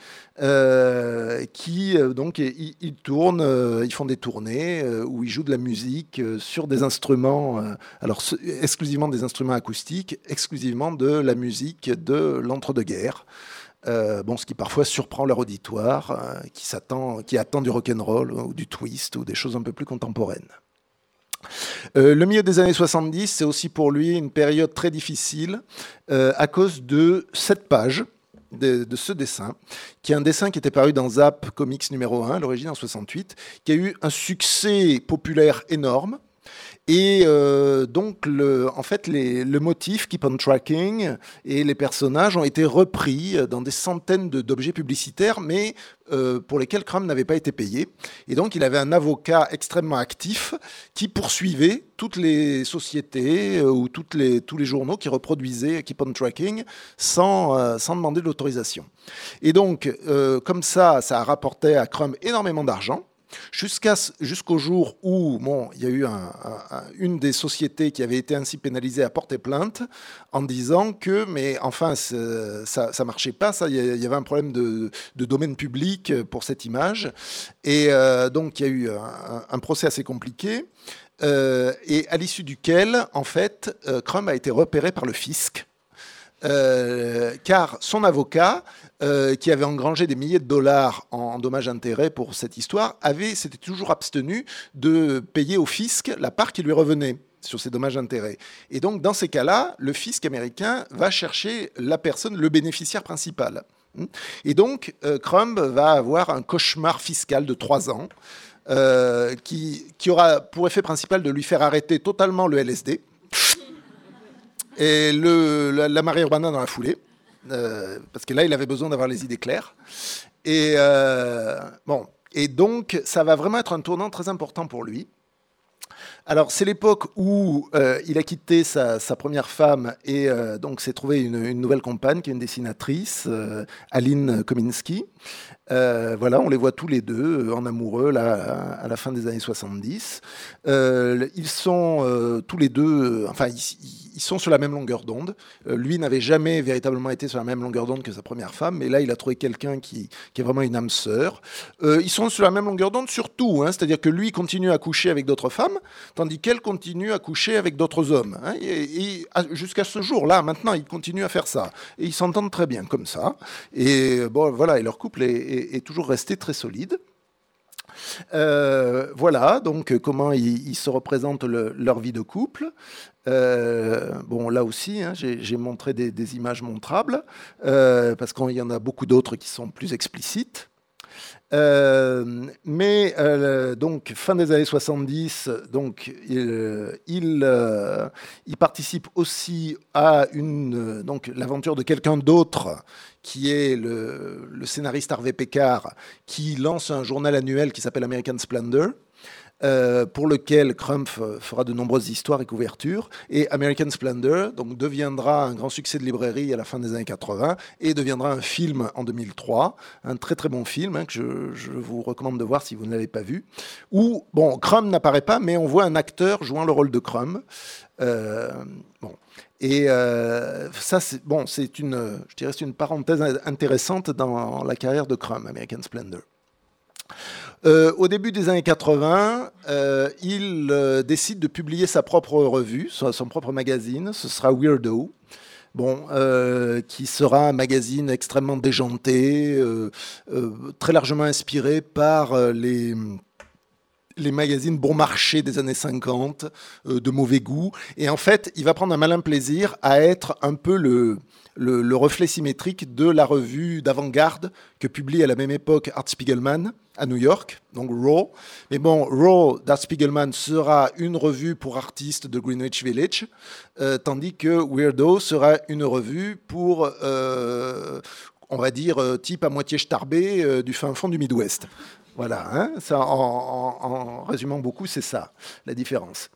euh, qui euh, donc ils, ils tournent, euh, ils font des tournées euh, où ils jouent de la musique euh, sur des instruments, euh, alors ce, exclusivement des instruments acoustiques, exclusivement de la musique de l'entre-deux-guerres. Euh, bon, ce qui parfois surprend leur auditoire, euh, qui, s'attend, qui attend du rock'n'roll ou du twist ou des choses un peu plus contemporaines. Euh, le milieu des années soixante-dix, c'est aussi pour lui une période très difficile euh, à cause de cette page de, de ce dessin, qui est un dessin qui était paru dans Zap Comics numéro un, à l'origine en soixante-huit, qui a eu un succès populaire énorme. Et euh, donc, le, en fait, les, le motif Keep on Tracking et les personnages ont été repris dans des centaines de, d'objets publicitaires, mais euh, pour lesquels Crumb n'avait pas été payé. Et donc, il avait un avocat extrêmement actif qui poursuivait toutes les sociétés euh, ou toutes les, tous les journaux qui reproduisaient Keep on Tracking sans, euh, sans demander de l'autorisation. Et donc, euh, comme ça, ça a rapporté à Crumb énormément d'argent. Jusqu'à, jusqu'au jour où bon, il y a eu un, un, une des sociétés qui avait été ainsi pénalisée à porter plainte en disant que, mais enfin, ça ne marchait pas, ça, il y avait un problème de, de domaine public pour cette image. Et euh, donc, il y a eu un, un procès assez compliqué, euh, et à l'issue duquel, en fait, euh, Crumb a été repéré par le fisc. Euh, car son avocat, euh, qui avait engrangé des milliers de dollars en dommages-intérêts pour cette histoire, avait, s'était toujours abstenu de payer au fisc la part qui lui revenait sur ces dommages-intérêts. Et donc, dans ces cas-là, le fisc américain va chercher la personne, le bénéficiaire principal. Et donc, euh, Crumb va avoir un cauchemar fiscal de trois ans euh, qui, qui aura pour effet principal de lui faire arrêter totalement le L S D. Et le, la, la marijuana dans la foulée, euh, parce que là, il avait besoin d'avoir les idées claires. Et, euh, bon, et donc, ça va vraiment être un tournant très important pour lui. Alors, c'est l'époque où euh, il a quitté sa, sa première femme et euh, donc s'est trouvé une, une nouvelle compagne, qui est une dessinatrice, euh, Aline Kominsky. Euh, voilà, on les voit tous les deux en amoureux là, à la fin des années soixante-dix. Euh, ils sont euh, tous les deux, enfin, ils, ils sont sur la même longueur d'onde. Euh, lui n'avait jamais véritablement été sur la même longueur d'onde que sa première femme, mais là, il a trouvé quelqu'un qui, qui est vraiment une âme sœur. Euh, ils sont sur la même longueur d'onde sur tout, hein, c'est-à-dire que lui continue à coucher avec d'autres femmes, tandis qu'elle continue à coucher avec d'autres hommes. Hein, et, et jusqu'à ce jour-là, maintenant, ils continuent à faire ça. Et ils s'entendent très bien comme ça. Et bon, voilà, et leur couple est, est, est toujours resté très solide. Euh, voilà, donc comment ils, ils se représentent le, leur vie de couple. Euh, bon, là aussi, hein, j'ai, j'ai montré des, des images montrables, euh, parce qu'il y en a beaucoup d'autres qui sont plus explicites. Euh, mais euh, donc fin des années soixante-dix, donc il, il, euh, il participe aussi à une donc l'aventure de quelqu'un d'autre qui est le, le scénariste Harvey Pekar, qui lance un journal annuel qui s'appelle American Splendor. Euh, pour lequel Crumb fera de nombreuses histoires et couvertures. Et American Splendor donc, deviendra un grand succès de librairie à la fin des années quatre-vingts et deviendra un film en deux mille trois, un très très bon film hein, que je, je vous recommande de voir si vous ne l'avez pas vu, où bon, Crumb n'apparaît pas, mais on voit un acteur jouant le rôle de Crumb. Euh, bon. Et euh, ça, c'est, bon, c'est une, je dirais, c'est une parenthèse intéressante dans la carrière de Crumb, American Splendor. Euh, au début des années quatre-vingts, euh, il euh, décide de publier sa propre revue, son, son propre magazine. Ce sera Weirdo, bon, euh, qui sera un magazine extrêmement déjanté, euh, euh, très largement inspiré par euh, les, les magazines bon marché des années cinquante, euh, de mauvais goût. Et en fait, il va prendre un malin plaisir à être un peu le, le, le reflet symétrique de la revue d'avant-garde que publie à la même époque Art Spiegelman à New York, donc Raw. Mais bon, Raw d'Art Spiegelman sera une revue pour artistes de Greenwich Village, euh, tandis que Weirdo sera une revue pour, euh, on va dire, euh, type à moitié starbé euh, du fin fond du Midwest. Voilà, hein, ça, en, en, en résumant beaucoup, c'est ça, la différence.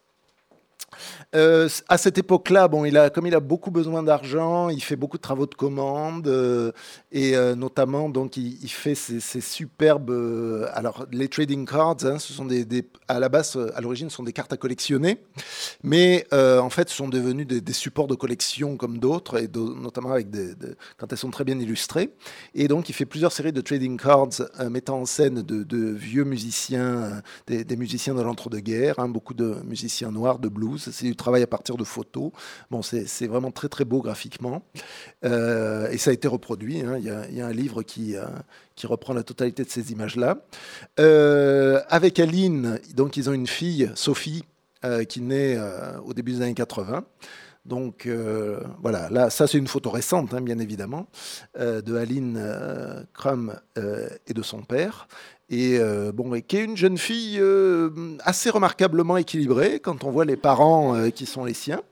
Euh, à cette époque-là, bon, il a, comme il a beaucoup besoin d'argent, il fait beaucoup de travaux de commande euh, et euh, notamment, donc, il, il fait ces, ces superbes. Euh, alors, les trading cards, hein, ce sont des, des, à la base, à l'origine, ce sont des cartes à collectionner, mais euh, en fait, ce sont devenus des, des supports de collection comme d'autres, et de, notamment avec des, de, quand elles sont très bien illustrées. Et donc, il fait plusieurs séries de trading cards euh, mettant en scène de, de vieux musiciens, des, des musiciens de l'entre-deux-guerres, hein, beaucoup de musiciens noirs, de blues. C'est du travail à partir de photos. Bon, c'est, c'est vraiment très très beau graphiquement. Euh, et ça a été reproduit. Hein. Il y a, il y a un livre qui, euh, qui reprend la totalité de ces images-là. Euh, avec Aline, donc ils ont une fille, Sophie, euh, qui naît euh, au début des années quatre-vingts. Donc euh, voilà, là, ça c'est une photo récente, hein, bien évidemment, euh, de Aline euh, Crum euh, et de son père. Et, euh, bon, et qui est une jeune fille euh, assez remarquablement équilibrée quand on voit les parents euh, qui sont les siens.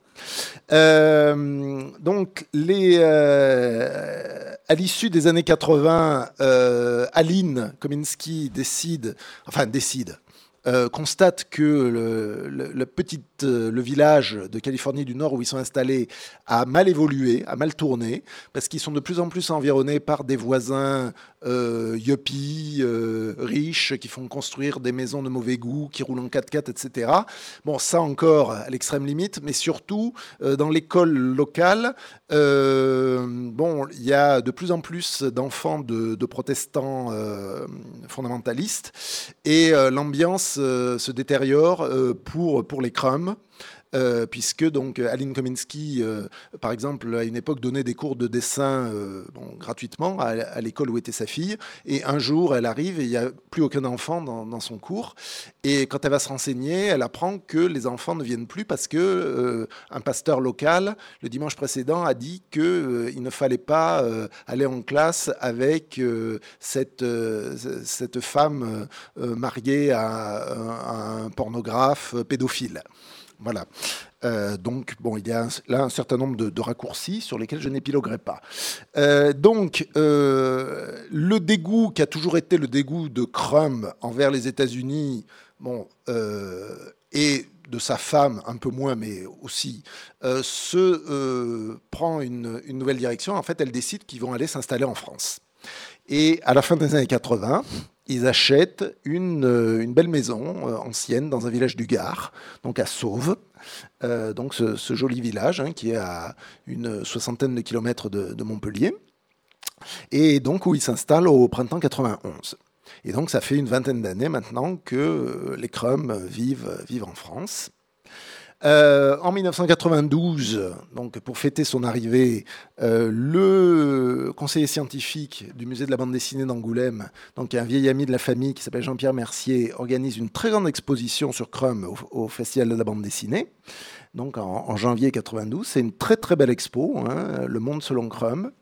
Euh, donc, les, euh, à l'issue des années quatre-vingts, euh, Aline Kominsky décide, enfin décide, Euh, constate que le, le, le, petit, euh, le village de Californie du Nord où ils sont installés a mal évolué, a mal tourné, parce qu'ils sont de plus en plus environnés par des voisins euh, yuppies, euh, riches, qui font construire des maisons de mauvais goût, qui roulent en quatre-quatre, et cetera. Bon, ça encore à l'extrême limite, mais surtout, euh, dans l'école locale, euh, bon, il y a de plus en plus d'enfants de, de protestants euh, fondamentalistes, et euh, l'ambiance euh, se détériore euh, pour, pour les Crum. Euh, puisque donc Aline Kominsky, euh, par exemple, à une époque donnait des cours de dessin euh, bon, gratuitement à, à l'école où était sa fille, et un jour elle arrive et il n'y a plus aucun enfant dans, dans son cours, et quand elle va se renseigner, elle apprend que les enfants ne viennent plus parce que euh, un pasteur local le dimanche précédent a dit qu'il euh, ne fallait pas euh, aller en classe avec euh, cette, euh, cette femme euh, mariée à, à un pornographe pédophile. Voilà. Euh, donc, bon, il y a un, là un certain nombre de, de raccourcis sur lesquels je n'épiloguerai pas. Euh, donc, euh, le dégoût qui a toujours été le dégoût de Crum envers les États-Unis, bon, euh, et de sa femme, un peu moins, mais aussi, euh, se euh, prend une, une nouvelle direction. En fait, elle décide qu'ils vont aller s'installer en France. Et à la fin des années quatre-vingts, ils achètent une, une belle maison euh, ancienne dans un village du Gard, donc à Sauve, euh, donc ce, ce joli village hein, qui est à une soixantaine de kilomètres de, de Montpellier, et donc où ils s'installent au printemps quatre-vingt-onze. Et donc ça fait une vingtaine d'années maintenant que les Crum vivent, vivent en France. Euh, en dix-neuf cent quatre-vingt-douze, donc pour fêter son arrivée, euh, le conseiller scientifique du musée de la bande dessinée d'Angoulême, donc un vieil ami de la famille qui s'appelle Jean-Pierre Mercier, organise une très grande exposition sur Crum au, au Festival de la bande dessinée, donc en, en janvier quatre-vingt-douze. C'est une très très belle expo, hein, Le Monde selon Crum.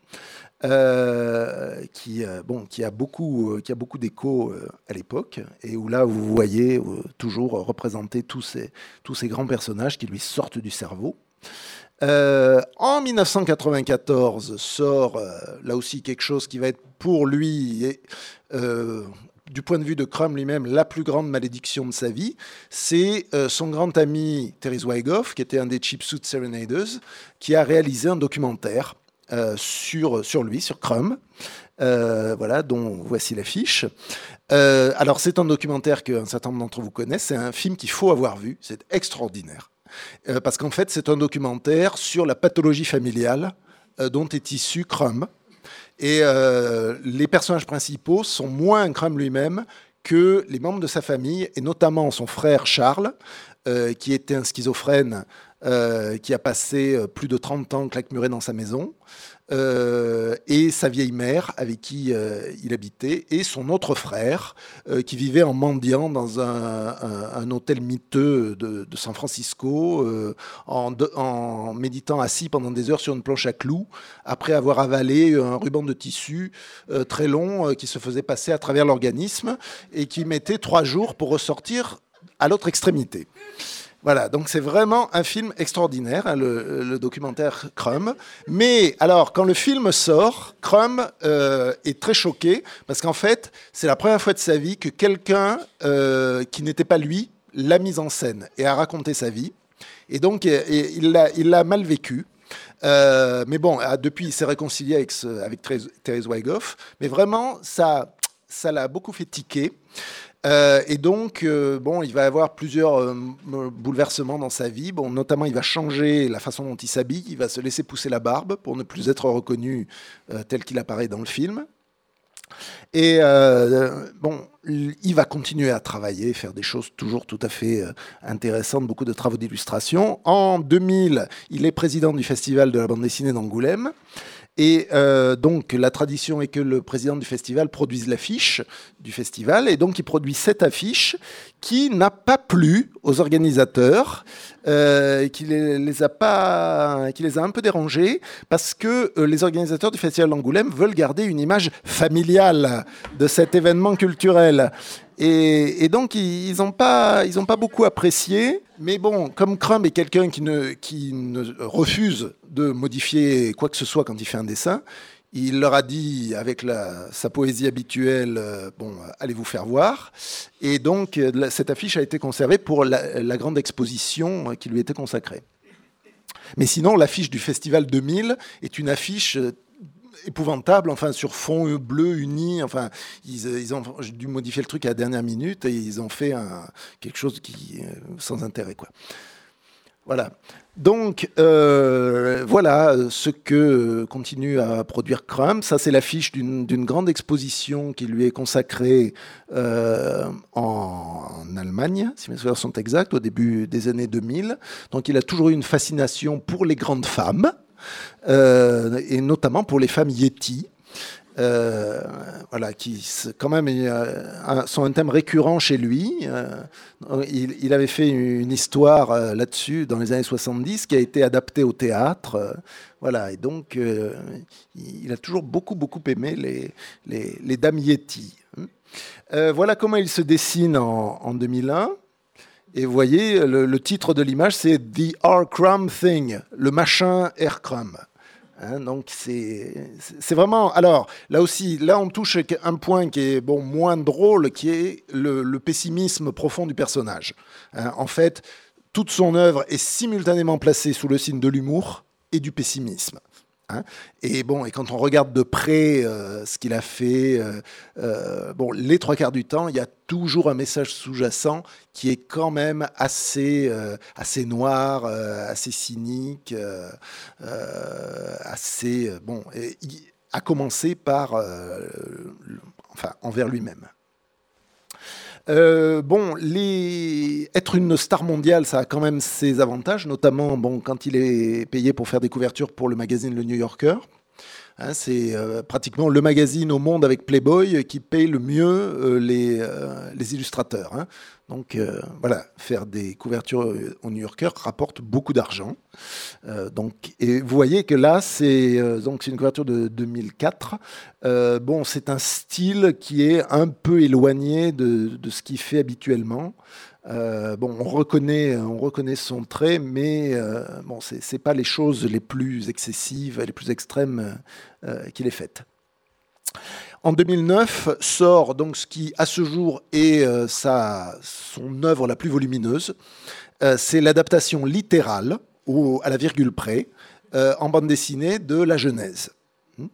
Euh, qui, euh, bon, qui a beaucoup, euh, qui a beaucoup d'écho euh, à l'époque, et où là vous voyez euh, toujours représenter tous ces, tous ces grands personnages qui lui sortent du cerveau. Euh, en dix-neuf cent quatre-vingt-quatorze sort euh, là aussi quelque chose qui va être pour lui, et, euh, du point de vue de Crum lui-même, la plus grande malédiction de sa vie. C'est euh, son grand ami Terry Zwigoff, qui était un des Cheap Suit Serenaders, qui a réalisé un documentaire Euh, sur, sur lui, sur Crum, euh, voilà, dont voici l'affiche. Euh, alors, c'est un documentaire qu'un certain nombre d'entre vous connaissent. C'est un film qu'il faut avoir vu. C'est extraordinaire. Euh, parce qu'en fait, c'est un documentaire sur la pathologie familiale euh, dont est issu Crum. Et euh, les personnages principaux sont moins Crum lui-même que les membres de sa famille, et notamment son frère Charles, euh, qui était un schizophrène euh, qui a passé plus de trente ans claquemuré dans sa maison, euh, et sa vieille mère avec qui euh, il habitait, et son autre frère euh, qui vivait en mendiant dans un, un, un hôtel miteux de, de San Francisco, euh, en, de, en méditant assis pendant des heures sur une planche à clous, après avoir avalé un ruban de tissu euh, très long euh, qui se faisait passer à travers l'organisme et qui mettait trois jours pour ressortir à l'autre extrémité. Voilà, donc c'est vraiment un film extraordinaire, hein, le, le documentaire Crumb. Mais alors, quand le film sort, Crumb euh, est très choqué parce qu'en fait, c'est la première fois de sa vie que quelqu'un euh, qui n'était pas lui l'a mise en scène et a raconté sa vie. Et donc, et, et, il l'a, il l'a mal vécu. Euh, mais bon, depuis, il s'est réconcilié avec, ce, avec Thérèse, Thérèse Weighoff. Mais vraiment, ça, ça l'a beaucoup fait tiquer. Euh, et donc, euh, bon, il va avoir plusieurs euh, bouleversements dans sa vie. Bon, notamment, il va changer la façon dont il s'habille. Il va se laisser pousser la barbe pour ne plus être reconnu euh, tel qu'il apparaît dans le film. Et euh, bon, il va continuer à travailler, faire des choses toujours tout à fait euh, intéressantes, beaucoup de travaux d'illustration. En deux mille, il est président du Festival de la bande dessinée d'Angoulême. Et euh, donc, la tradition est que le président du festival produise l'affiche du festival. Et donc, il produit cette affiche qui n'a pas plu aux organisateurs, euh, qui les, les a pas, qui les a un peu dérangés, parce que euh, les organisateurs du festival d'Angoulême veulent garder une image familiale de cet événement culturel. Et, et donc, ils n'ont pas, ils ont pas beaucoup apprécié. Mais bon, comme Crumb est quelqu'un qui ne, qui ne refuse de modifier quoi que ce soit quand il fait un dessin, il leur a dit, avec la, sa poésie habituelle, euh, bon, allez vous faire voir. Et donc, la, cette affiche a été conservée pour la, la grande exposition qui lui était consacrée. Mais sinon, l'affiche du Festival deux mille est une affiche épouvantable, enfin sur fond bleu uni, enfin ils, ils ont dû modifier le truc à la dernière minute et ils ont fait un, quelque chose qui sans intérêt, quoi. Voilà. Donc euh, voilà ce que continue à produire Crumb. Ça, c'est l'affiche d'une, d'une grande exposition qui lui est consacrée euh, en, en Allemagne, si mes souvenirs sont exacts, au début des années deux mille. Donc il a toujours eu une fascination pour les grandes femmes. Euh, et notamment pour les femmes Yéti, euh, voilà, qui quand même euh, sont un thème récurrent chez lui. Euh, il, il avait fait une histoire euh, là-dessus dans les années soixante-dix qui a été adaptée au théâtre. Euh, voilà, et donc euh, il a toujours beaucoup, beaucoup aimé les, les, les dames Yéti. Euh, voilà comment il se dessine en, en deux mille un. Et vous voyez, le, le titre de l'image, c'est « The R. Crumb Thing », le machin R. Crumb. Hein, donc, c'est, c'est vraiment... Alors, là aussi, là, on touche un point qui est bon, moins drôle, qui est le, le pessimisme profond du personnage. Hein, en fait, toute son œuvre est simultanément placée sous le signe de l'humour et du pessimisme. Hein, et bon, et quand on regarde de près euh, ce qu'il a fait, euh, euh, bon, les trois quarts du temps, il y a toujours un message sous-jacent qui est quand même assez, euh, assez noir, euh, assez cynique, euh, euh, assez bon, et, à commencer par, euh, le, enfin, envers lui-même. Euh, bon, les... être une star mondiale, ça a quand même ses avantages, notamment bon, quand il est payé pour faire des couvertures pour le magazine Le New Yorker. Hein, c'est euh, pratiquement le magazine au monde avec Playboy qui paye le mieux euh, les, euh, les illustrateurs. Hein. Donc euh, voilà, faire des couvertures au New Yorker rapporte beaucoup d'argent. Euh, donc, et vous voyez que là, c'est, euh, donc, c'est une couverture de deux mille quatre. Euh, bon, c'est un style qui est un peu éloigné de, de ce qu'il fait habituellement. Euh, bon, on reconnaît, on reconnaît son trait, mais euh, bon, c'est, c'est pas les choses les plus excessives, les plus extrêmes euh, qu'il ait faites. En deux mille neuf sort donc ce qui, à ce jour, est euh, sa, son œuvre la plus volumineuse. Euh, c'est l'adaptation littérale, au, à la virgule près, euh, en bande dessinée de La Genèse.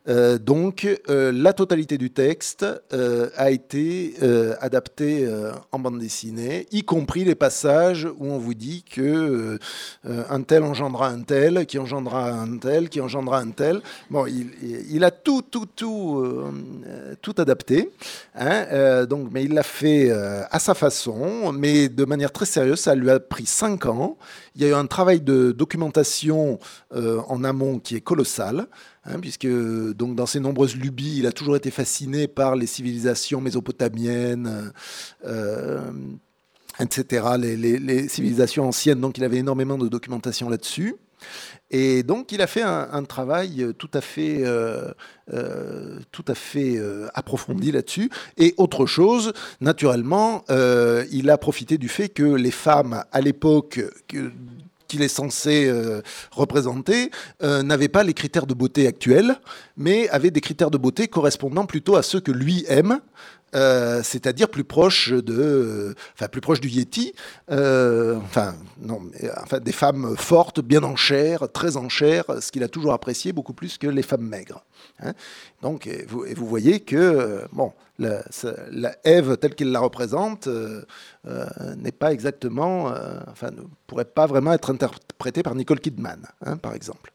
Euh, donc, euh, la totalité du texte euh, a été euh, adaptée euh, en bande dessinée, y compris les passages où on vous dit que euh, un tel engendra un tel, qui engendra un tel, qui engendra un tel. Bon, il, il a tout, tout, tout, euh, tout adapté. Hein, euh, donc, mais il l'a fait euh, à sa façon, mais de manière très sérieuse. Ça lui a pris cinq ans. Il y a eu un travail de documentation euh, en amont qui est colossal. Hein, puisque donc, dans ses nombreuses lubies, il a toujours été fasciné par les civilisations mésopotamiennes, euh, et cetera, les, les, les civilisations anciennes. Donc, il avait énormément de documentation là-dessus. Et donc, il a fait un, un travail tout à fait, euh, euh, tout à fait euh, approfondi là-dessus. Et autre chose, naturellement, euh, il a profité du fait que les femmes, à l'époque que, qu'il est censé euh, représenter, euh, n'avaient pas les critères de beauté actuels, mais avaient des critères de beauté correspondant plutôt à ceux que lui aime. Euh, c'est-à-dire plus proche de, euh, enfin plus proche du Yéti, euh, enfin non, mais, enfin des femmes fortes, bien en chair, très en chair, ce qu'il a toujours apprécié beaucoup plus que les femmes maigres. Hein. Donc et vous, et vous voyez que euh, bon, la, la Ève telle qu'il la représente euh, euh, n'est pas exactement, euh, enfin ne pourrait pas vraiment être interprétée par Nicole Kidman, hein, par exemple.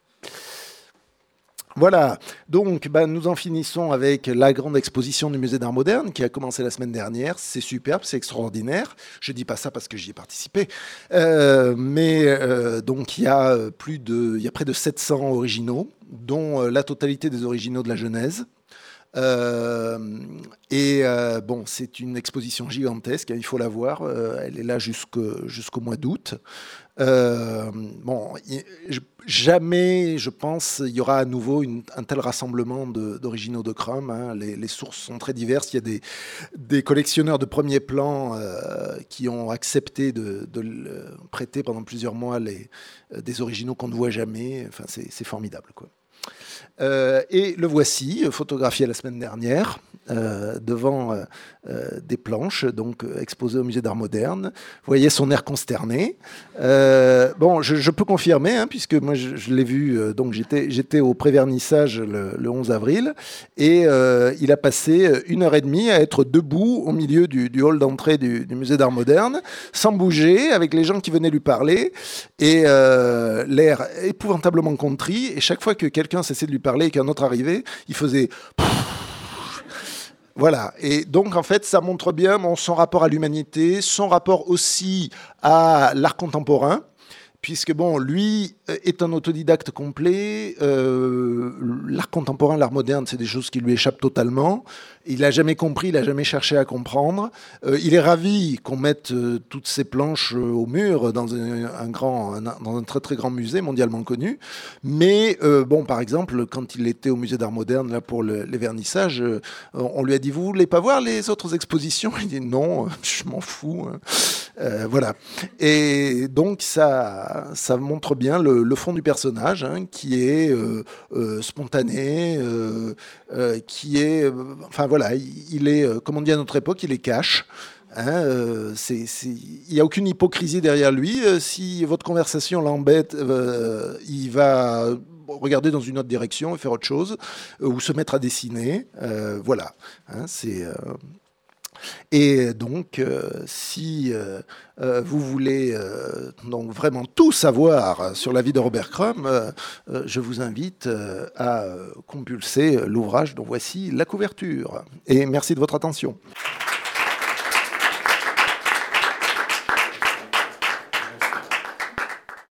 Voilà, donc ben, nous en finissons avec la grande exposition du Musée d'Art Moderne qui a commencé la semaine dernière. C'est superbe, c'est extraordinaire. Je ne dis pas ça parce que j'y ai participé. Euh, mais euh, donc il y a plus de, il y a près de sept cents originaux, dont euh, la totalité des originaux de la Genèse. Euh, et euh, bon, c'est une exposition gigantesque, il faut la voir. Euh, elle est là jusqu'au, jusqu'au mois d'août. Euh, bon, je, jamais, je pense, il y aura à nouveau une, un tel rassemblement de, d'originaux de Crumb. Hein. Les, les sources sont très diverses. Il y a des, des collectionneurs de premier plan euh, qui ont accepté de, de le prêter pendant plusieurs mois les, des originaux qu'on ne voit jamais. Enfin, c'est, c'est formidable, quoi. Euh, et le voici, photographié la semaine dernière, euh, devant euh, euh, des planches, donc euh, exposées au Musée d'Art Moderne. Vous voyez son air consterné. Euh, bon, je, je peux confirmer, hein, puisque moi je, je l'ai vu, euh, donc j'étais, j'étais au pré-vernissage le, le onze avril, et euh, il a passé une heure et demie à être debout au milieu du, du hall d'entrée du, du Musée d'Art Moderne, sans bouger, avec les gens qui venaient lui parler, et euh, l'air épouvantablement contrit, et chaque fois que quelqu'un cessait de lui parler et qu'un autre arrivait, il faisait... Voilà, et donc en fait ça montre bien bon, son rapport à l'humanité, son rapport aussi à l'art contemporain, puisque bon, lui est un autodidacte complet, euh, l'art contemporain, l'art moderne, c'est des choses qui lui échappent totalement, il n'a jamais compris, il n'a jamais cherché à comprendre, euh, il est ravi qu'on mette euh, toutes ces planches euh, au mur dans un, un, grand, un, dans un très très grand musée mondialement connu, mais euh, bon, par exemple, quand il était au Musée d'Art Moderne là, pour le, les vernissages, euh, on lui a dit, vous voulez pas voir les autres expositions? Il dit, non, je m'en fous. Hein. Euh, voilà. Et donc, ça, ça montre bien le, le fond du personnage, hein, qui est euh, euh, spontané, euh, euh, qui est... Euh, enfin, voilà, il, il est, euh, comme on dit à notre époque, il est cash. Hein, euh, c'est, c'est, il n'y a aucune hypocrisie derrière lui. Euh, si votre conversation l'embête, euh, il va regarder dans une autre direction et faire autre chose, euh, ou se mettre à dessiner. Euh, voilà. Hein, c'est... Euh, Et donc, euh, si euh, euh, vous voulez euh, donc vraiment tout savoir sur la vie de Robert Crumb, euh, euh, je vous invite euh, à compulser l'ouvrage dont voici la couverture. Et merci de votre attention.